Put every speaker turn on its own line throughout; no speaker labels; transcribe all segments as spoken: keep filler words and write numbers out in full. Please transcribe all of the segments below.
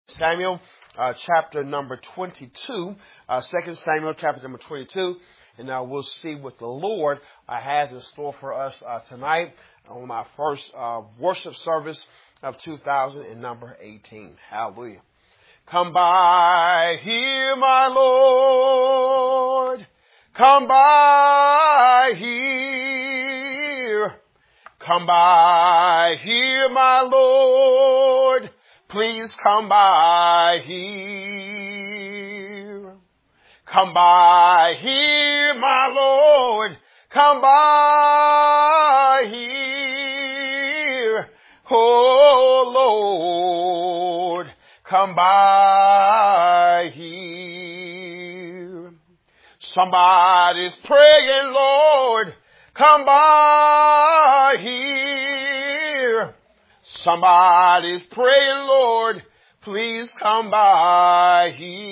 Samuel, uh, chapter number twenty-two, uh, Second Samuel, chapter number twenty-two, and uh, we'll see what the Lord uh, has in store for us uh, tonight on our first uh, worship service of two thousand eighteen. Hallelujah. Come by here, my Lord. Come by here. Come by here, my Lord. Please come by here. Come by here, my Lord. Come by here. Oh, Lord. Come by here. Somebody's praying, Lord. Come by here. Somebody's praying, Lord, please come by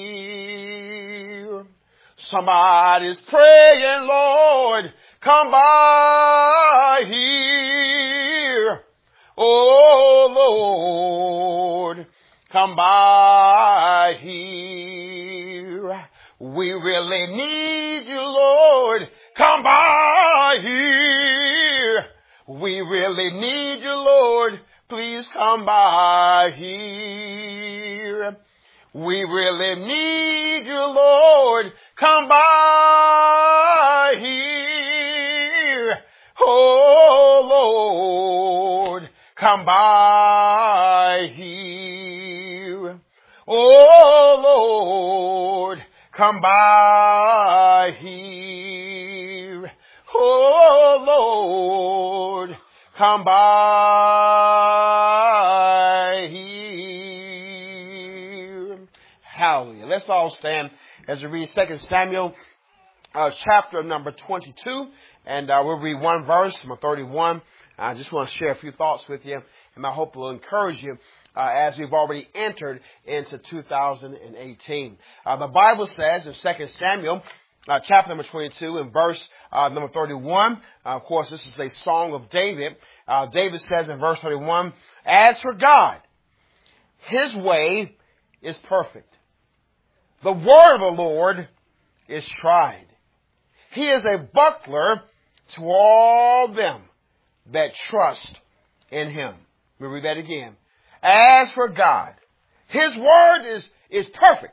here. Somebody's praying, Lord, come by here. Oh, Lord, come by here. We really need you, Lord, come by here. We really need you, Lord. Please come by here. We really need you, Lord. Come by here. Oh, Lord. Come by here. Oh, Lord. Come by here. Oh, Lord. Come by here. Hallelujah. Let's all stand as we read Second Samuel, uh, chapter number twenty-two. And uh, we'll read one verse, number thirty-one. I just want to share a few thoughts with you, and I hope it will encourage you uh, as we've already entered into two thousand eighteen. Uh, the Bible says in Second Samuel, Uh, chapter number twenty-two and verse uh, number thirty-one. Uh, of course, this is a song of David. Uh, David says in verse thirty-one, as for God, his way is perfect. The word of the Lord is tried. He is a buckler to all them that trust in him. Let me read that again. As for God, his word is, is perfect.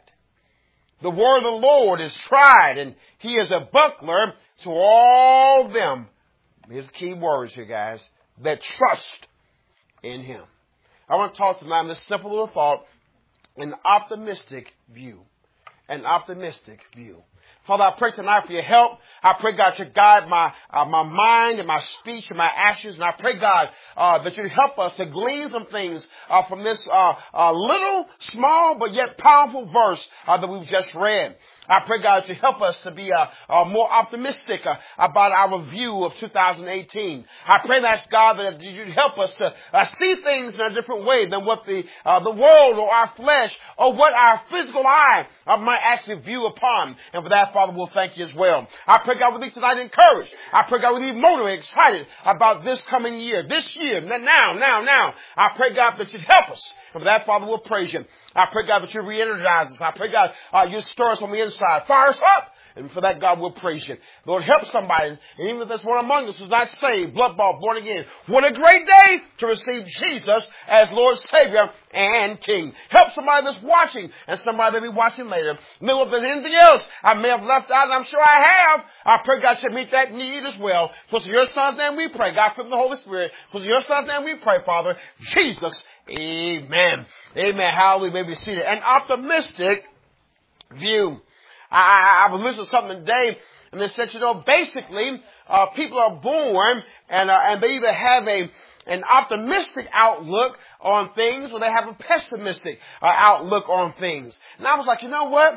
The word of the Lord is tried, and he is a buckler to all them. Here's the key words here, guys, that trust in him. I want to talk tonight on this simple little thought, an optimistic view. An optimistic view. Father, I pray tonight for your help. I pray, God, to guide my uh, my mind and my speech and my actions. And I pray, God, uh, that you help us to glean some things uh, from this uh, uh, little, small, but yet powerful verse uh, that we've just read. I pray, God, to help us to be uh, uh, more optimistic uh, about our view of two thousand eighteen. I pray that, God, that you help us to uh, see things in a different way than what the uh, the world or our flesh or what our physical eye uh, might actually view upon. And for that, Father, we'll thank you as well. I pray, God, we leave tonight encouraged. I pray, God, we leave motivated, excited about this coming year, this year, now, now, now. I pray, God, that you'd help us. And for that, Father, we'll praise you. I pray, God, that you re-energize us. I pray, God, uh, you stir us on the inside. Fire us up. And for that, God, we'll praise you. Lord, help somebody. And even if there's one among us who's not saved, blood bought, born again. What a great day to receive Jesus as Lord, Savior, and King. Help somebody that's watching and somebody that'll be watching later. Know if there's anything else I may have left out, and I'm sure I have. I pray, God, you meet that need as well. For your son's name we pray. God, from the Holy Spirit. For your son's name we pray, Father. Jesus. Amen. Amen. Hallelujah. May be seated. An optimistic view. I, I, I was listening to something today, and they said, you know, basically, uh, people are born, and uh, and they either have a an optimistic outlook on things, or they have a pessimistic uh, outlook on things. And I was like, you know what?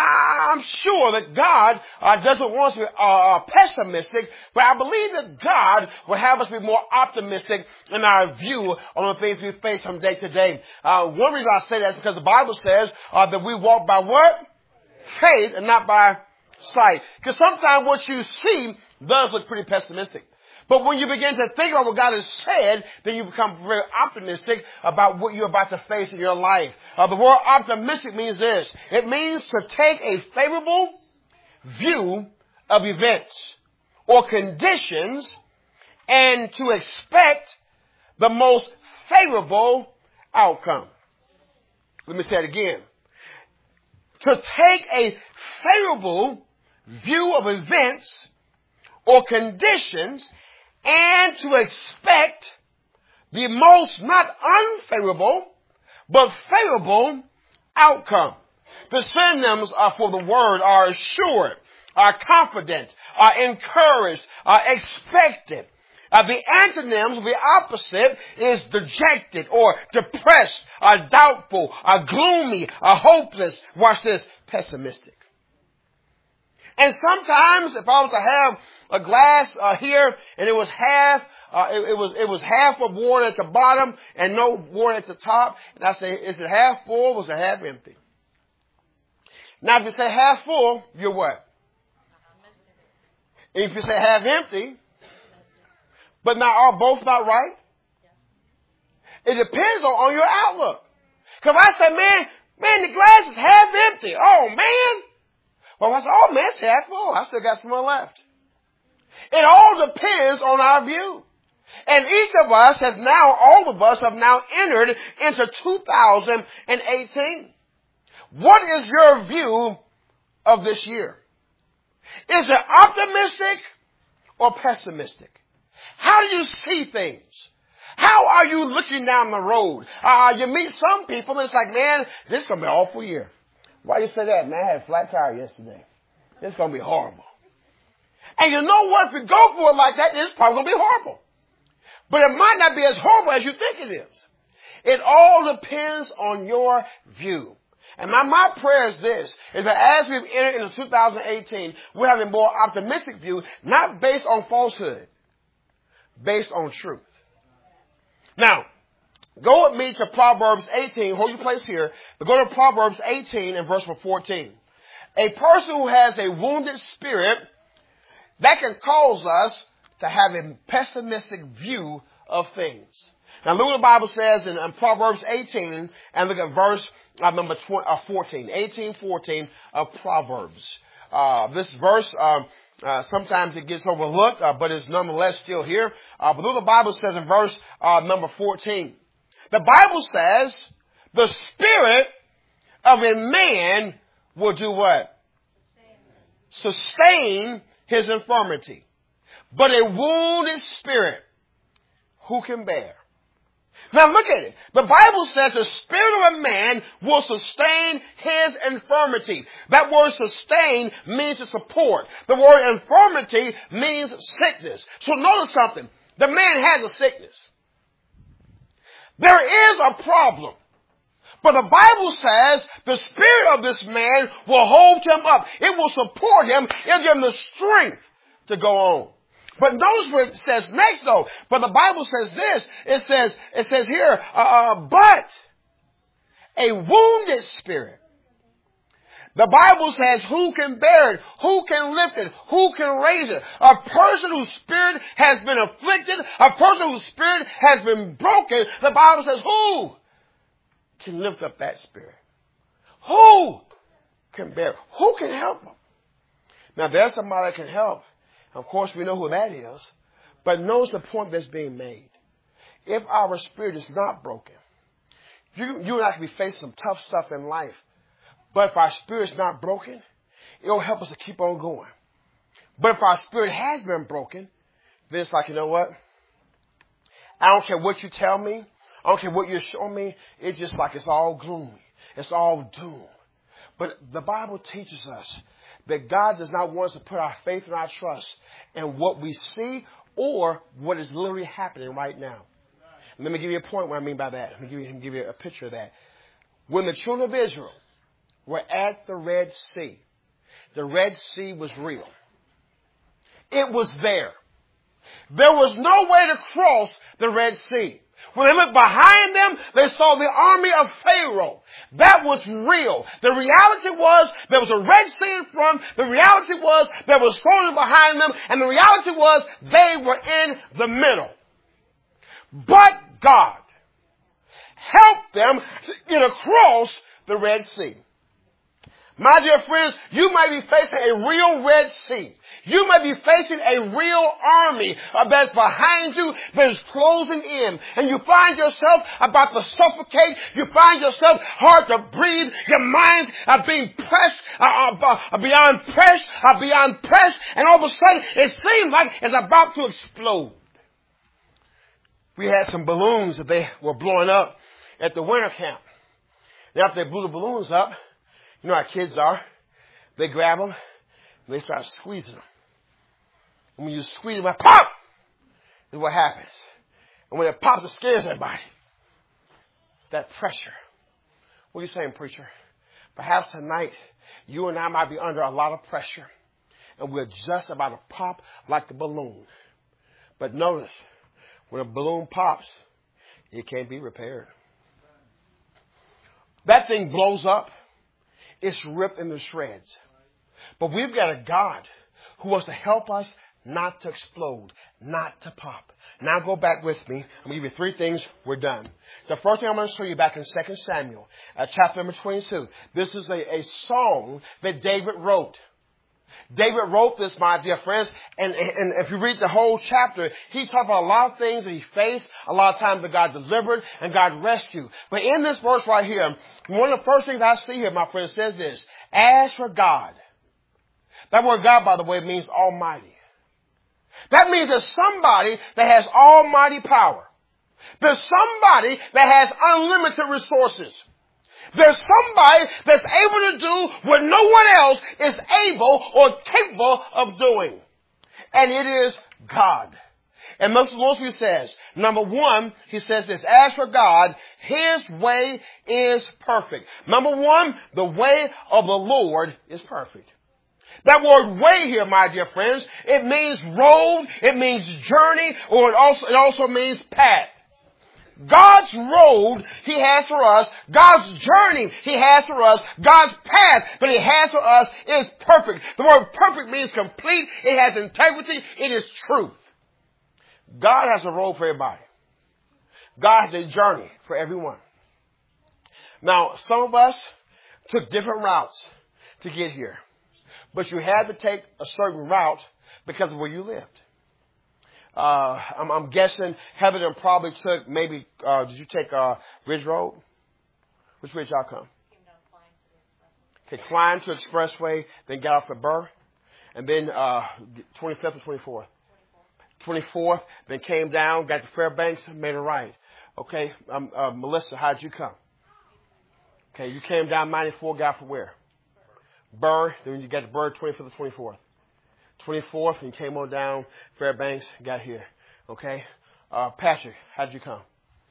I, I'm sure that God uh, doesn't want us to be uh, pessimistic, but I believe that God will have us be more optimistic in our view on the things we face from day to day. Uh, one reason I say that is because the Bible says uh, that we walk by what? Faith and not by sight. Because sometimes what you see does look pretty pessimistic. But when you begin to think about what God has said, then you become very optimistic about what you're about to face in your life. Uh, the word optimistic means this. It means to take a favorable view of events or conditions and to expect the most favorable outcome. Let me say it again. To take a favorable view of events or conditions and to expect the most not unfavorable but favorable outcome. The synonyms uh, for the word are assured, are confident, are encouraged, are expected. Uh, the antonyms, the opposite, is dejected or depressed, or doubtful, or gloomy, or hopeless. Watch this, pessimistic. And sometimes, if I was to have a glass uh, here and it was half, uh, it, it was it was half of water at the bottom and no water at the top, and I say, is it half full or is it half empty? Now, if you say half full, you're what? If you say half empty, but now are both not right? It depends on, on your outlook. Because I say, man, man, the glass is half empty. Oh, man. Well, I say, oh, man, it's half full. I still got some more left. It all depends on our view. And each of us has now, all of us have now entered into two thousand eighteen. What is your view of this year? Is it optimistic or pessimistic? How do you see things? How are you looking down the road? Uh, you meet some people and it's like, man, this is going to be an awful year. Why you say that? Man, I had a flat tire yesterday. This is going to be horrible. And you know what? If you go for it like that, it's probably going to be horrible. But it might not be as horrible as you think it is. It all depends on your view. And my, my prayer is this, is that as we've entered into two thousand eighteen, we have a more optimistic view, not based on falsehood, based on truth. Now, go with me to Proverbs eighteen. Hold your place here. But go to Proverbs eighteen and verse fourteen. A person who has a wounded spirit, that can cause us to have a pessimistic view of things. Now look what the Bible says in, in Proverbs eighteen, and look at verse uh, number twenty, uh, fourteen. eighteen fourteen of Proverbs. Uh, this verse, um, uh, sometimes it gets overlooked, uh, but it's nonetheless still here. Uh, but look what the Bible says in verse uh, number fourteen. The Bible says, the spirit of a man will do what? Sustain his infirmity. But a wounded spirit, who can bear? Now look at it. The Bible says the spirit of a man will sustain his infirmity. That word sustain means to support. The word infirmity means sickness. So notice something. The man has a sickness. There is a problem. But the Bible says the spirit of this man will hold him up. It will support him. It'll give him the strength to go on. But notice what it says next though. But the Bible says this. It says, it says here, uh, uh, but a wounded spirit. The Bible says who can bear it? Who can lift it? Who can raise it? A person whose spirit has been afflicted, a person whose spirit has been broken, the Bible says who can lift up that spirit? Who can bear it? Who can help them? Now there's somebody that can help. Of course, we know who that is. But notice the point that's being made. If our spirit is not broken, you, you and I can be facing some tough stuff in life. But if our spirit's not broken, it'll help us to keep on going. But if our spirit has been broken, then it's like, you know what? I don't care what you tell me. I don't care what you're showing me. It's just like it's all gloomy. It's all doom. But the Bible teaches us that God does not want us to put our faith and our trust in what we see or what is literally happening right now. And let me give you a point what I mean by that. Let me give you, let me give you a picture of that. When the children of Israel were at the Red Sea, the Red Sea was real. It was there. There was no way to cross the Red Sea. When they looked behind them, they saw the army of Pharaoh. That was real. The reality was there was a Red Sea in front. The reality was there was soldiers behind them. And the reality was they were in the middle. But God helped them to get across the Red Sea. My dear friends, you might be facing a real Red Sea. You might be facing a real army that's behind you that is closing in. And you find yourself about to suffocate. You find yourself hard to breathe. Your minds are being pressed, uh, uh, beyond pressed, uh, beyond pressed. And all of a sudden, it seems like it's about to explode. We had some balloons that they were blowing up at the winter camp. And after they blew the balloons up, you know how kids are. They grab them and they start squeezing them. And when you squeeze them, pop! This is what happens. And when it pops, it scares everybody. That pressure. What are you saying, preacher? Perhaps tonight, you and I might be under a lot of pressure. And we're just about to pop like a balloon. But notice, when a balloon pops, it can't be repaired. That thing blows up. It's ripped into shreds. But we've got a God who wants to help us not to explode, not to pop. Now go back with me. I'm going to give you three things. We're done. The first thing I'm going to show you back in Second Samuel, uh, chapter number twenty-two. This is a, a song that David wrote. David wrote this, my dear friends, and, and if you read the whole chapter, he talked about a lot of things that he faced, a lot of times that God delivered and God rescued. But in this verse right here, one of the first things I see here, my friend, says this: as for God. That word God, by the way, means almighty. That means there's somebody that has almighty power. There's somebody that has unlimited resources. There's somebody that's able to do what no one else is able or capable of doing. And it is God. And most of he says, number one, he says this: as for God, his way is perfect. Number one, the way of the Lord is perfect. That word way here, my dear friends, it means road, it means journey, or it also, it also means path. God's road he has for us, God's journey he has for us, God's path that he has for us is perfect. The word perfect means complete. It has integrity. It is truth. God has a road for everybody. God has a journey for everyone. Now, some of us took different routes to get here, but you had to take a certain route because of where you lived. Uh, I'm, I'm guessing Heather and probably took maybe, uh, did you take, uh, Ridge Road? Which way did y'all come? Okay, climb to Expressway, then got off at Burr, and then, uh, twenty-fifth or twenty-fourth? twenty-fourth, then came down, got to Fairbanks, and made a right. Okay, um, uh, Melissa, how'd you come? Okay, you came down ninety-four, got from where? Burr, then you got to Burr, twenty-fifth or twenty-fourth? twenty-fourth, and came on down Fairbanks, got here. Okay? Uh, Patrick, how did you come?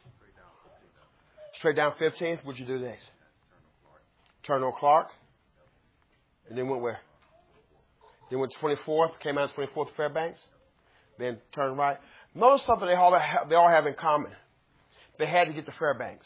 Straight down fifteenth. What'd you do next? Turn on Clark. And then went where? Then went twenty-fourth, came out twenty-fourth Fairbanks. Then turned right. Notice something they all have, they all have in common. They had to get to Fairbanks.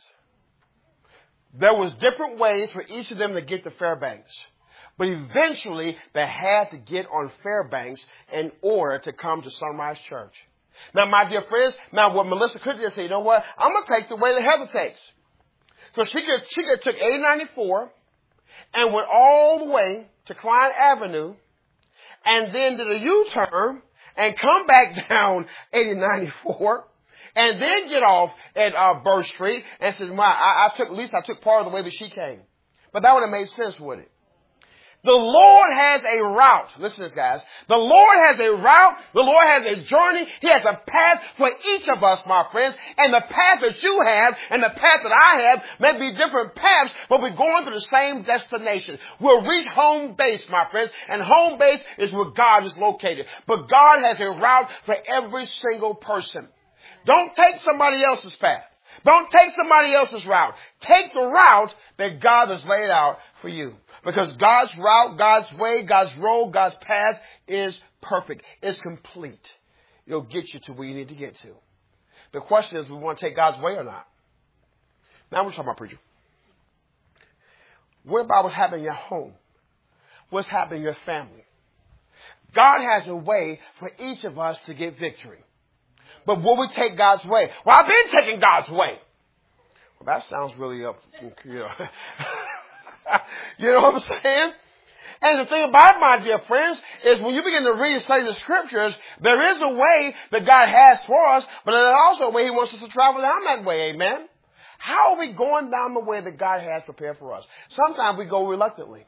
There was different ways for each of them to get to Fairbanks. But eventually, they had to get on Fairbanks in order to come to Sunrise Church. Now, my dear friends, now what Melissa could just say, you know what? I'm going to take the way that Heather takes. So she could, she could took eighty ninety-four and went all the way to Klein Avenue and then did a U-turn and come back down eighty ninety-four and then get off at uh, Burr Street and said, wow, I, I took, at least I took part of the way that she came. But that would have made sense, would it? The Lord has a route. Listen to this, guys. The Lord has a route. The Lord has a journey. He has a path for each of us, my friends. And the path that you have and the path that I have may be different paths, but we're going to the same destination. We'll reach home base, my friends. And home base is where God is located. But God has a route for every single person. Don't take somebody else's path. Don't take somebody else's route. Take the route that God has laid out for you. Because God's route, God's way, God's road, God's path is perfect. It's complete. It'll get you to where you need to get to. The question is, we want to take God's way or not? Now we're talking about preacher. What about what's happening in your home? What's happening in your family? God has a way for each of us to get victory. But will we take God's way? Well, I've been taking God's way. Well, that sounds really up, you know. You know what I'm saying? And the thing about it, my dear friends, is when you begin to read and study the scriptures, there is a way that God has for us, but there's also a way he wants us to travel down that way, amen? How are we going down the way that God has prepared for us? Sometimes we go reluctantly.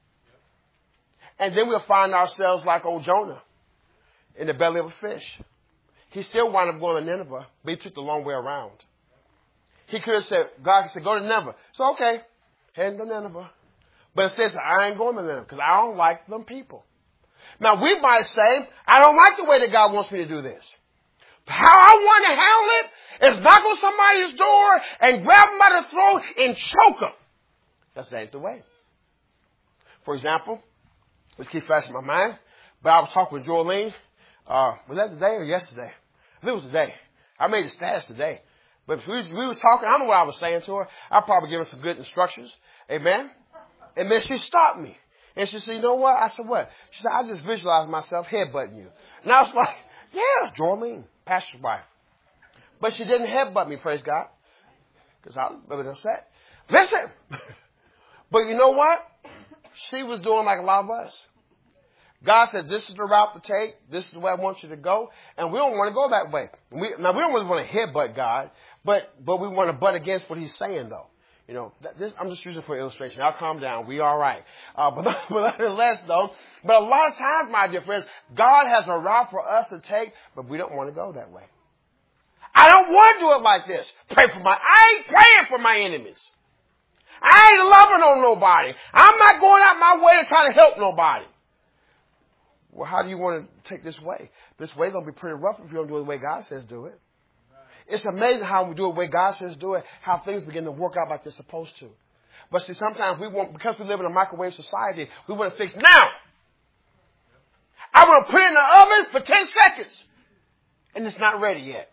And then we'll find ourselves like old Jonah in the belly of a fish. He still wound up going to Nineveh, but he took the long way around. He could have said, God said, go to Nineveh. So, okay, heading to Nineveh. But it says, I ain't going to Nineveh because I don't like them people. Now, we might say, I don't like the way that God wants me to do this. How I want to handle it is knock on somebody's door and grab them by the throat and choke them. That's not the way. For example, let's keep fresh in my mind, but I was talking with Jolene. Uh, was that today or yesterday? I think it was today. I made a status today. But if we was, we was talking, I don't know what I was saying to her. I probably give her some good instructions. Amen. And then she stopped me. And she said, you know what? I said, what? She said, I just visualized myself headbutting you. And I was like, yeah, Jolene, pastor's wife. But she didn't headbutt me, praise God. Because I was a little bit upset. Listen. But you know what? She was doing like a lot of us. God said, this is the route to take. This is the way I want you to go. And we don't want to go that way. We, now, we don't really want to headbutt God, but, but we want to butt against what he's saying, though. You know, this, I'm just using it for illustration. I'll calm down. We all right. Uh, but, but nonetheless, though, but a lot of times, my dear friends, God has a route for us to take, but we don't want to go that way. I don't want to do it like this. Pray for my, I ain't praying for my enemies. I ain't loving on nobody. I'm not going out my way to try to help nobody. Well, how do you want to take this way? This way is going to be pretty rough if you don't do it the way God says do it. It's amazing how we do it the way God says do it, how things begin to work out like they're supposed to. But see, sometimes we want, because we live in a microwave society, we want to fix now. I want to put it in the oven for ten seconds. And it's not ready yet.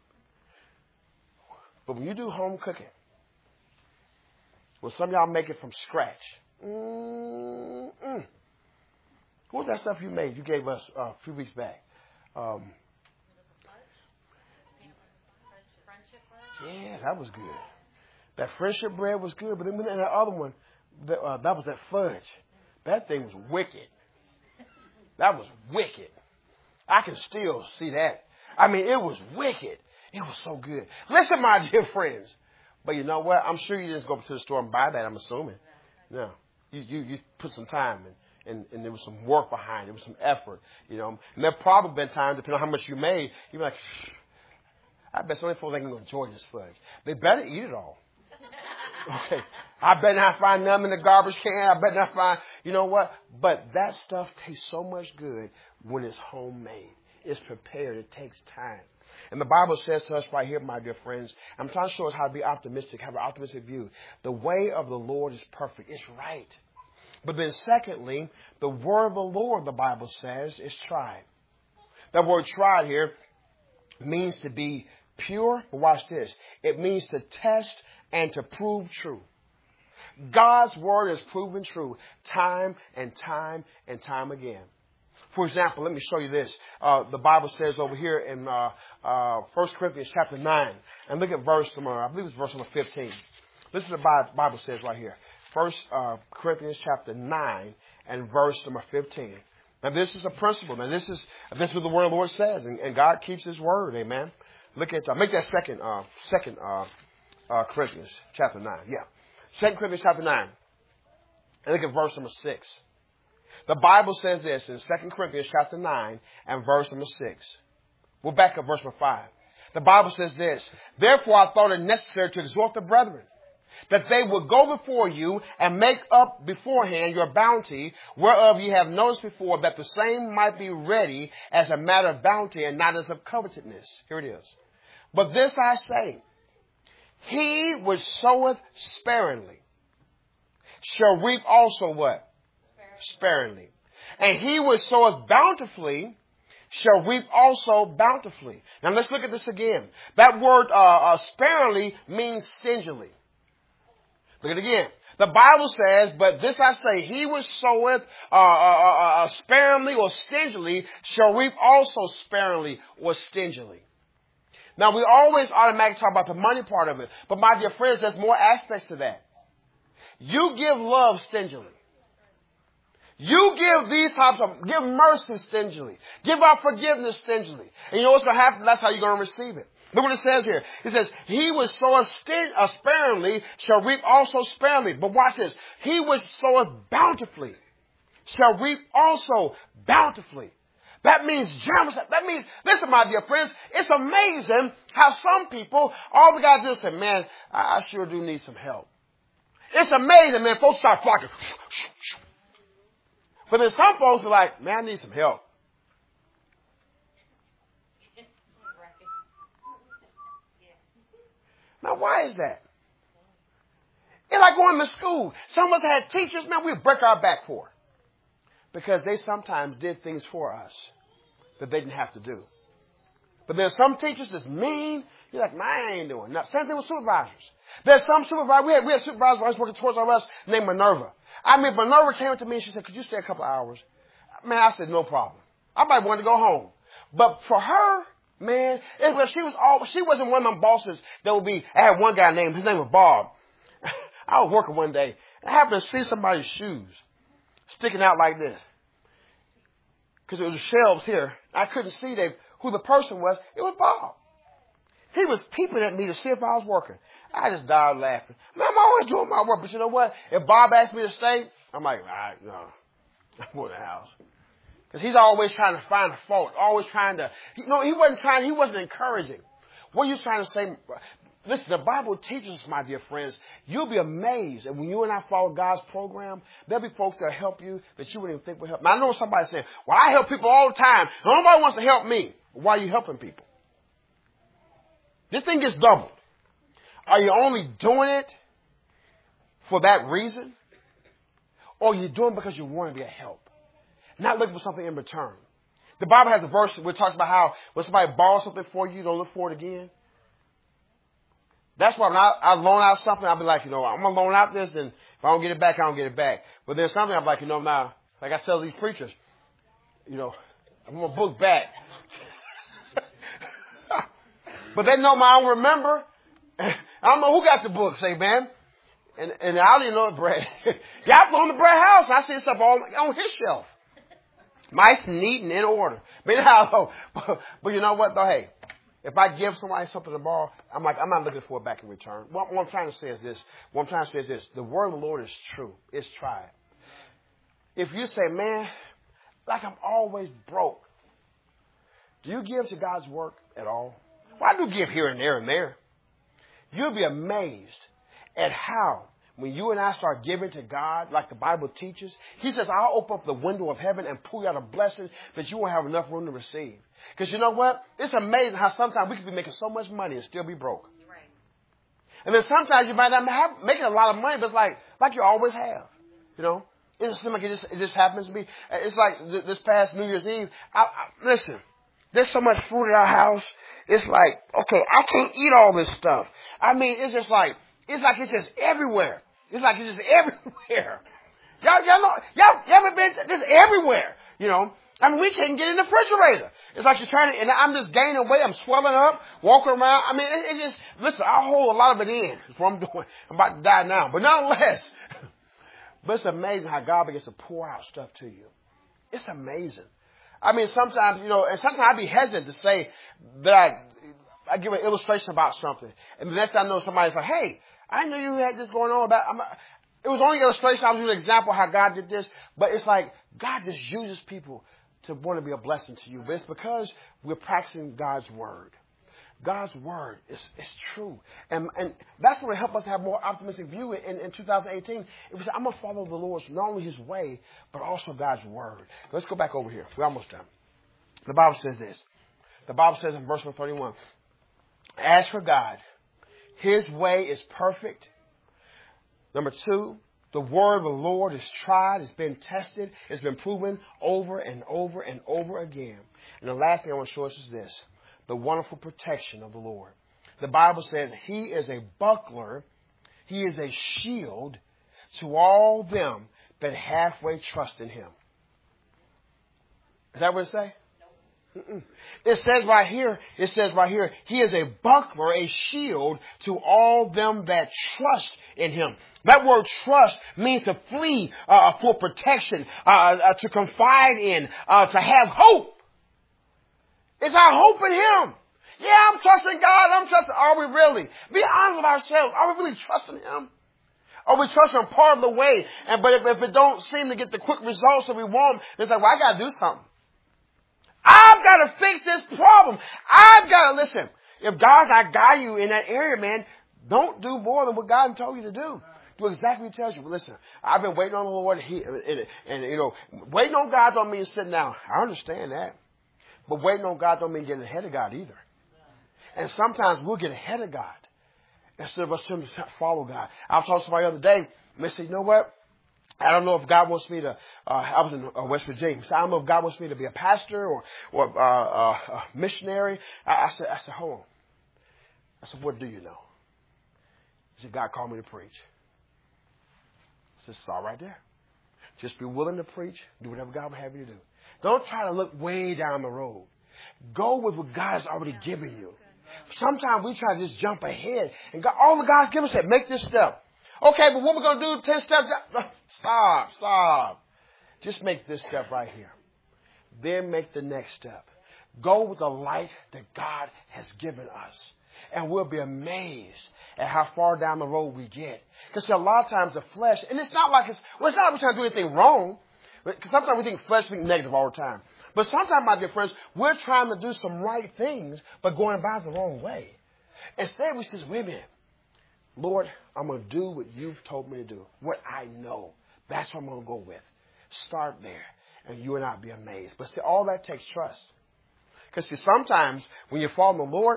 But when you do home cooking, when some of y'all make it from scratch, mm-mm. What was that stuff you made? You gave us uh, a few weeks back. Um, yeah, that was good. That friendship bread was good, but then that other one, that, uh, that was that fudge. That thing was wicked. That was wicked. I can still see that. I mean, it was wicked. It was so good. Listen, my dear friends. But you know what? I'm sure you didn't go to the store and buy that, I'm assuming. No. You, you, you put some time in. And, and there was some work behind it. There was some effort, you know. And there probably been times, depending on how much you made, you'd be like, I bet some of the folks ain't going to enjoy this fudge. They better eat it all. Okay. I better not find none in the garbage can. I better not find, you know what? But that stuff tastes so much good when it's homemade. It's prepared. It takes time. And the Bible says to us right here, my dear friends, I'm trying to show us how to be optimistic, have an optimistic view. The way of the Lord is perfect. It's right. But then secondly, the word of the Lord, the Bible says, is tried. That word tried here means to be pure. But watch this. It means to test and to prove true. God's word is proven true time and time and time again. For example, let me show you this. Uh, the Bible says over here in uh, uh, First Corinthians chapter nine. And look at verse number, I believe it's verse number fifteen. Listen to what the Bible says right here. First uh, Corinthians chapter nine and verse number fifteen. Now this is a principle. Now this is this is what the word of the Lord says, and, and God keeps His word. Amen. Look at uh, make that second uh, second uh, uh, Corinthians chapter nine. Yeah, Second Corinthians chapter nine, and look at verse number six. The Bible says this in Second Corinthians chapter nine and verse number six. We're back at verse number five. The Bible says this. Therefore, I thought it necessary to exhort the brethren, that they would go before you and make up beforehand your bounty, whereof ye have noticed before, that the same might be ready as a matter of bounty and not as of covetousness. Here it is. But this I say, he which soweth sparingly shall reap also what? Sparingly. And he which soweth bountifully shall reap also bountifully. Now let's look at this again. That word uh, uh, sparingly means stingily. Look at it again. The Bible says, but this I say, he which soweth uh, uh, uh, sparingly or stingily shall reap also sparingly or stingily. Now, we always automatically talk about the money part of it. But my dear friends, there's more aspects to that. You give love stingily. You give these types of, give mercy stingily. Give out forgiveness stingily. And you know what's going to happen? That's how you're going to receive it. Look what it says here. It says, he which soweth sting, uh, sparingly shall reap also sparingly. But watch this. He which soweth bountifully shall reap also bountifully. That means generous. That means, listen, my dear friends, it's amazing how some people, all we got to do is say, man, I, I sure do need some help. It's amazing, man. Folks start flocking. But then some folks are like, man, I need some help. Now, why is that? It's like going to school. Some of us had teachers, man, we break our back for. Because they sometimes did things for us that they didn't have to do. But there's some teachers that's mean. You're like, man, I ain't doing nothing. Same thing with supervisors. There's some supervisors. We had, we had supervisors I was working towards our us named Minerva. I mean, Minerva came to me and she said, could you stay a couple of hours? Man, I said, no problem. I might want to go home. But for her, man, it was, she was all, she wasn't one of them bosses that would be, I had one guy named, his name was Bob. I was working one day and I happened to see somebody's shoes sticking out like this. Because it was shelves here. I couldn't see they, who the person was. It was Bob. He was peeping at me to see if I was working. I just died laughing. Man, I'm always doing my work. But you know what? If Bob asked me to stay, I'm like, all right, no. I'm going to the house. Because he's always trying to find a fault. Always trying to, you know, he wasn't trying, he wasn't encouraging. What are you trying to say? Listen, the Bible teaches us, my dear friends, you'll be amazed. And when you and I follow God's program, there'll be folks that'll help you that you wouldn't even think would help. Now, I know somebody saying, well, I help people all the time. Nobody wants to help me. Why are you helping people? This thing gets doubled. Are you only doing it for that reason? Or are you doing it because you want to be a help? Not looking for something in return. The Bible has a verse where it talks about how when somebody borrows something for you, you don't look for it again. That's why when I, I loan out something, I'll be like, you know, I'm going to loan out this, and if I don't get it back, I don't get it back. But there's something I'm like, you know, now, like I tell these preachers, you know, I'm going to book back. But they know my own remember. I don't know who got the books, say, man. And, and I don't even know it, Brad. Y'all go on the Brad house, and I see stuff all on his shelf. Nice, neat, and in order. But, anyhow, but, but you know what, though? Hey, if I give somebody something to borrow, I'm like, I'm not looking for it back in return. What, what I'm trying to say is this. What I'm trying to say is this. The word of the Lord is true. It's tried. If you say, man, like I'm always broke, do you give to God's work at all? Well, I do give here and there and there. You'll be amazed at how, when you and I start giving to God, like the Bible teaches, he says, I'll open up the window of heaven and pour you out a blessing that you won't have enough room to receive. Because you know what? It's amazing how sometimes we can be making so much money and still be broke. Right. And then sometimes you might not have making a lot of money, but it's like, like you always have. You know? It just seems like it just, it just happens to be. It's like th- this past New Year's Eve. I, I, listen, there's so much food at our house. It's like, okay, I can't eat all this stuff. I mean, it's just like, it's like it's just everywhere. It's like it's just everywhere. Y'all, y'all know, y'all, y'all ever been, this everywhere, you know? I mean, we can't get in the refrigerator. It's like you're trying to, and I'm just gaining weight. I'm swelling up, walking around. I mean, it, it just, listen, I'll hold a lot of it in. That's what I'm doing. I'm about to die now. But nonetheless, but it's amazing how God begins to pour out stuff to you. It's amazing. I mean, sometimes, you know, and sometimes I'd be hesitant to say that I, I give an illustration about something. And the next time I know somebody's like, hey, I knew you had this going on about, I'm, it was only an illustration. I was giving an example of how God did this. But it's like God just uses people to want to be a blessing to you. But it's because we're practicing God's word. God's word is, is true. And, and that's what will help us have more optimistic view in, in two thousand eighteen. If we say, I'm going to follow the Lord's, not only his way, but also God's word. Let's go back over here. We're almost done. The Bible says this. The Bible says in verse thirty-one, as for God, his way is perfect. Number two, The word of the Lord is tried, it's been tested, it's been proven over and over and over again. And the last thing I want to show us is this, the wonderful protection of the Lord. The Bible says he is a buckler, he is a shield to all them that halfway trust in him. Is that what it says? Mm-mm. It says right here, it says right here, he is a buckler, a shield to all them that trust in him. That word trust means to flee uh, for protection, uh, uh, to confide in, uh, to have hope. It's our hope in him. Yeah, I'm trusting God. I'm trusting. Are we really? Be honest with ourselves. Are we really trusting him? Are we trusting him part of the way? And but if, if it don't seem to get the quick results that we want, it's like, well, I got to do something. I've got to fix this problem. I've got to listen. If God's not guide you in that area, man, don't do more than what God told you to do. Do exactly what he tells you. But listen, I've been waiting on the Lord. He, and, and, you know, waiting on God don't mean sitting down. I understand that. But waiting on God don't mean getting ahead of God either. And sometimes we'll get ahead of God instead of us to follow God. I was talking to somebody the other day, and they said, you know what? I don't know if God wants me to, uh, I was in uh, West Virginia, so I don't know if God wants me to be a pastor or, or uh, uh, a missionary. I, I said, I said, hold on. I said, what do you know? He said, God called me to preach. I said, start right there. Just be willing to preach, do whatever God will have you to do. Don't try to look way down the road. Go with what God has already given you. Sometimes we try to just jump ahead. And God, all the God's given us said, make this step. Okay, but what we're going to do, ten steps. Stop, stop. Just make this step right here. Then make the next step. Go with the light that God has given us. And we'll be amazed at how far down the road we get. Because a lot of times the flesh, and it's not like it's, well, it's not like we're trying to do anything wrong. Because sometimes we think flesh think negative all the time. But sometimes, my dear friends, we're trying to do some right things, but going about it the wrong way. Instead, we say, wait a minute. Lord, I'm going to do what you've told me to do. What I know. That's what I'm going to go with. Start there. And you and I be amazed. But see, all that takes trust. Because see, sometimes when you follow the Lord,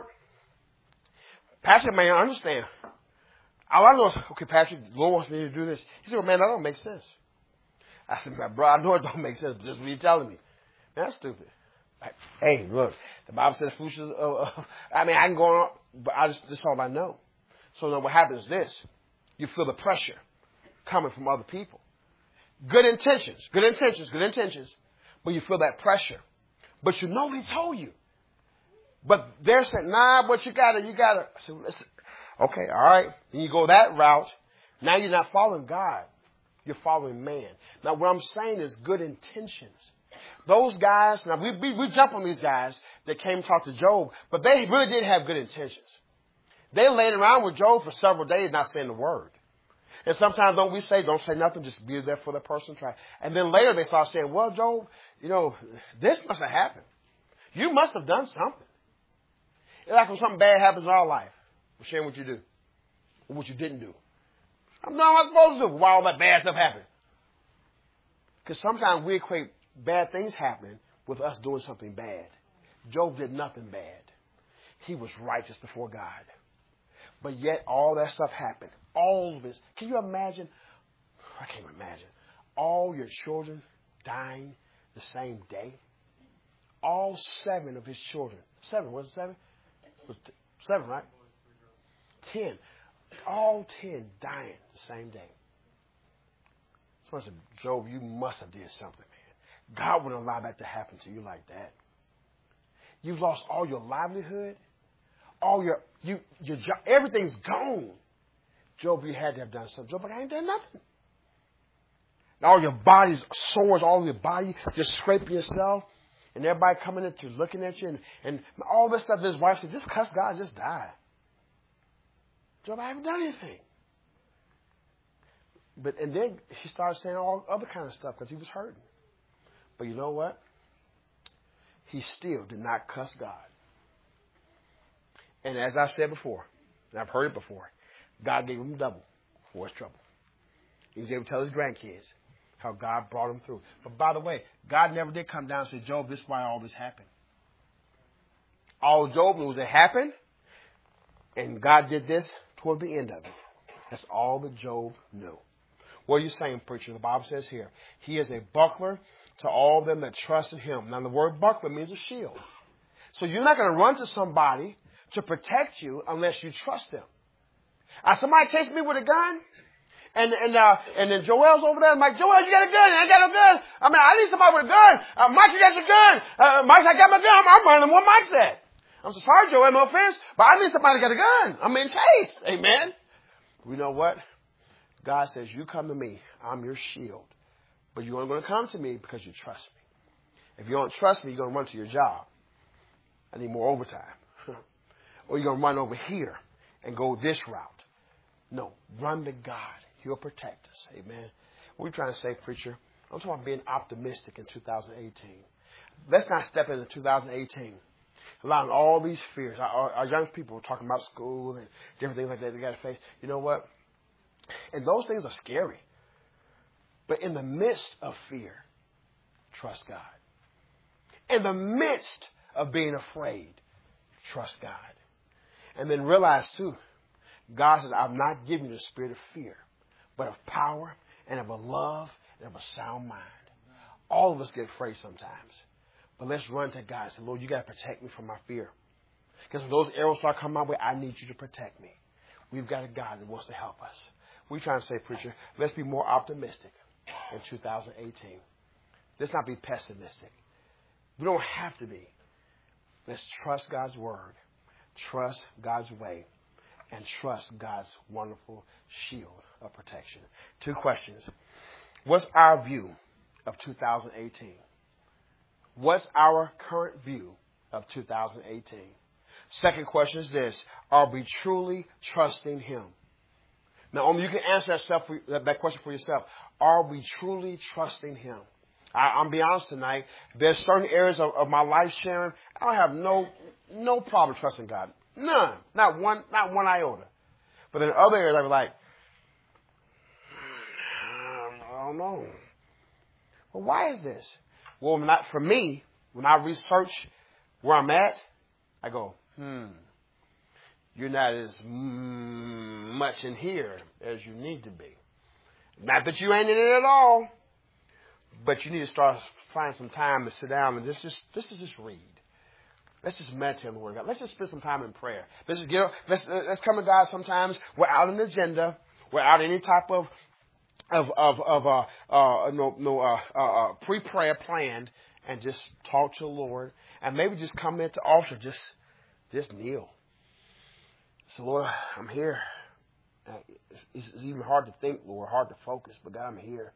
Pastor may understand. All I know is, okay, Pastor, the Lord wants me to do this. He said, well, man, that don't make sense. I said, bro, I know it don't make sense, but just what you're telling me. Man, that's stupid. Like, hey, look, the Bible says foolishness. Uh, uh, I mean, I can go on, but I just, this is all I know. So then what happens is this. You feel the pressure coming from other people. Good intentions, good intentions, good intentions. But you feel that pressure. But you know he told you. But they're saying, nah, but you gotta, you gotta. I said, listen, okay, all right. Then you go that route. Now you're not following God. You're following man. Now what I'm saying is good intentions. Those guys, now we, we, we jump on these guys that came to talk to Job, but they really did have good intentions. They laid around with Job for several days not saying the word. And sometimes don't we say, don't say nothing, just be there for the person. Try. And then later they start saying, well, Job, you know, this must have happened. You must have done something. It's like when something bad happens in our life. We're sharing what you do or what you didn't do. I'm not what I'm supposed to do. Why all that bad stuff happened? Because sometimes we equate bad things happening with us doing something bad. Job did nothing bad. He was righteous before God. But yet all that stuff happened. All of this. Can you imagine? I can't imagine. All your children dying the same day. All seven of his children. Seven, was it seven? It was t- seven, right? Ten. All ten dying the same day. Someone said, Job, you must have did something, man. God wouldn't allow that to happen to you like that. You've lost all your livelihood. All your, you, your job, everything's gone. Job, you had to have done something. Job, but I ain't done nothing. And all your body's sores, all your body, just scraping yourself. And everybody coming in to looking at you. And, and all this stuff, his wife said, just cuss God, just die. Job, I haven't done anything. But, and then he started saying all other kind of stuff because he was hurting. But you know what? He still did not cuss God. And as I said before, and I've heard it before, God gave him double for his trouble. He was able to tell his grandkids how God brought him through. But by the way, God never did come down and say, Job, this is why all this happened. All Job knew was it happened, and God did this toward the end of it. That's all that Job knew. What are you saying, preacher? The Bible says here, He is a buckler to all them that trust in Him. Now, the word buckler means a shield. So you're not going to run to somebody to protect you unless you trust them. Uh, somebody chased me with a gun, and and uh, and then Joel's over there. I'm like, Joel, you got a gun? I ain't got no gun. I mean, I need somebody with a gun. Uh, Mike, you got your gun. Uh, Mike, I got my gun. I'm, I'm running what Mike said. I'm so sorry, Joel, no offense, but I need somebody that got a gun. I'm being chased. Amen. You know what? God says, you come to me. I'm your shield. But you're only going to come to me because you trust me. If you don't trust me, you're going to run to your job. I need more overtime. Or you're going to run over here and go this route. No, run to God. He'll protect us. Amen. What are you trying to say, preacher? I'm talking about being optimistic in two thousand eighteen. Let's not step into two thousand eighteen allowing all these fears. Our, our young people are talking about school and different things like that they got to face. You know what? And those things are scary. But in the midst of fear, trust God. In the midst of being afraid, trust God. And then realize, too, God says, I've not given you the spirit of fear, but of power and of a love and of a sound mind. All of us get afraid sometimes. But let's run to God and say, Lord, you got to protect me from my fear. Because when those arrows start coming my way, I need you to protect me. We've got a God that wants to help us. We're trying to say, preacher, let's be more optimistic in two thousand eighteen. Let's not be pessimistic. We don't have to be. Let's trust God's word, trust God's way, and trust God's wonderful shield of protection. Two questions. What's our view of two thousand eighteen? What's our current view of two thousand eighteen? Second question is this. Are we truly trusting Him? Now, only you can answer that, self, that question for yourself. Are we truly trusting Him? I, I'm be honest tonight. There's certain areas of, of my life, Sharon, I don't have no no problem trusting God. None. Not one, not one iota. But in other areas, I'm like, I don't know. Well, why is this? Well, not for me. When I research where I'm at, I go, hmm, you're not as mm, much in here as you need to be. Not that you ain't in it at all, but you need to start finding some time to sit down and just, just, just, just read. Let's just meditate on the Word of God. Let's just spend some time in prayer. Let's just get, let's, let's come to God sometimes without an agenda, without any type of of of of uh, uh no no uh, uh, uh pre-prayer planned, and just talk to the Lord, and maybe just come into the altar, just just kneel. So Lord, I'm here. It's, it's even hard to think, Lord, hard to focus, but God, I'm here.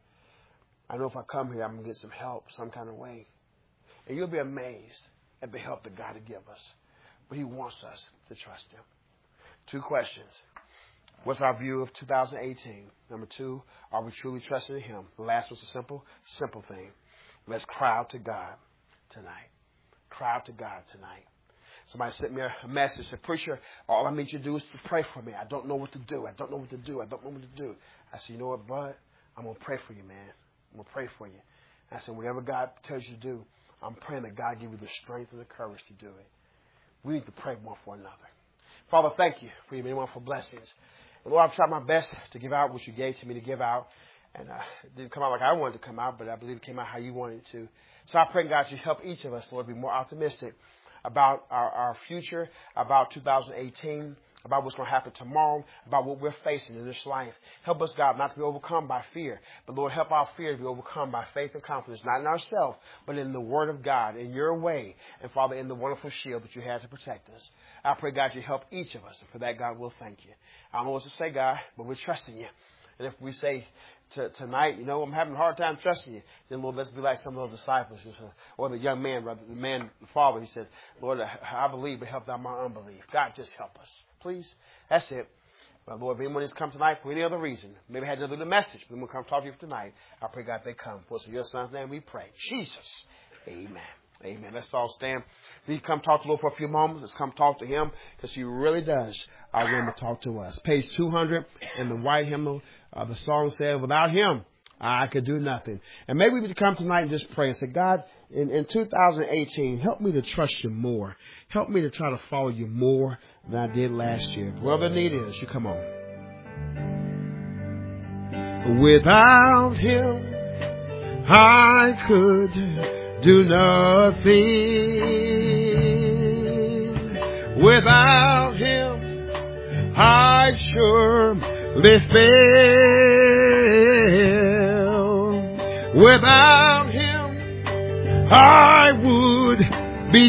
I know if I come here, I'm gonna get some help, some kind of way, and you'll be amazed at the help that God will give us. But He wants us to trust Him. Two questions. What's our view of two thousand eighteen? Number two, are we truly trusting in Him? The last one's a simple, simple thing. Let's cry out to God tonight. Cry out to God tonight. Somebody sent me a message, said, preacher, all I need you to do is to pray for me. I don't know what to do. I don't know what to do. I don't know what to do. I said, you know what, bud? I'm going to pray for you, man. I'm going to pray for you. I said, whatever God tells you to do, I'm praying that God give you the strength and the courage to do it. We need to pray one for another. Father, thank you for your many wonderful blessings. And Lord, I've tried my best to give out what you gave to me to give out. And uh, it didn't come out like I wanted to come out, but I believe it came out how you wanted it to. So I pray, God, you help each of us, Lord, be more optimistic about our, our future, about two thousand eighteen, about what's going to happen tomorrow, about what we're facing in this life. Help us, God, not to be overcome by fear, but Lord, help our fear to be overcome by faith and confidence, not in ourselves, but in the Word of God, in your way, and Father, in the wonderful shield that you have to protect us. I pray, God, you help each of us, and for that, God, we'll thank you. I don't know what to say, God, but we're trusting you. And if we say to, tonight, you know, I'm having a hard time trusting you, then, Lord, let's be like some of those disciples, or the young man, rather, the man, the father, he said, Lord, I believe, but help thou my unbelief. God, just help us, please. That's it. But Lord, if anyone has come tonight for any other reason, maybe had another message, but we'll come talk to you tonight, I pray, God, they come. For your Son's name we pray. Jesus. Amen. Amen. Let's all stand. Please come talk to the Lord for a few moments. Let's come talk to Him, because He really does uh, want to talk to us. Page two hundred in the white hymnal, uh, the song said, without Him, I could do nothing. And maybe we could come tonight and just pray and say, God, in, in two thousand eighteen, help me to trust you more. Help me to try to follow you more than I did last year. Whatever the need is, you come on. Without him, I could do nothing. Without him, I'd surely fail. Without him, I would be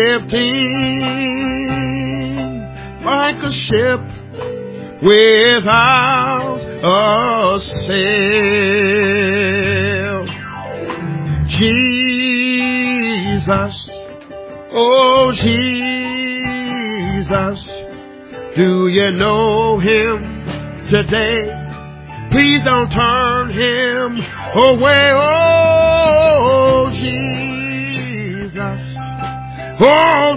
drifting like a ship without a sail. Jesus, oh Jesus, do you know him today? Please don't turn him away. Oh Jesus, oh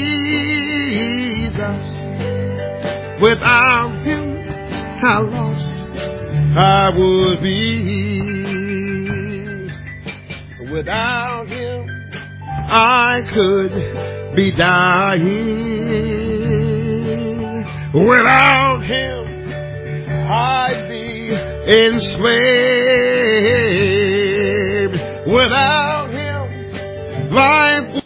Jesus, without him, how lost I would be. Without him, I could be dying. Without him, I'd be enslaved. Without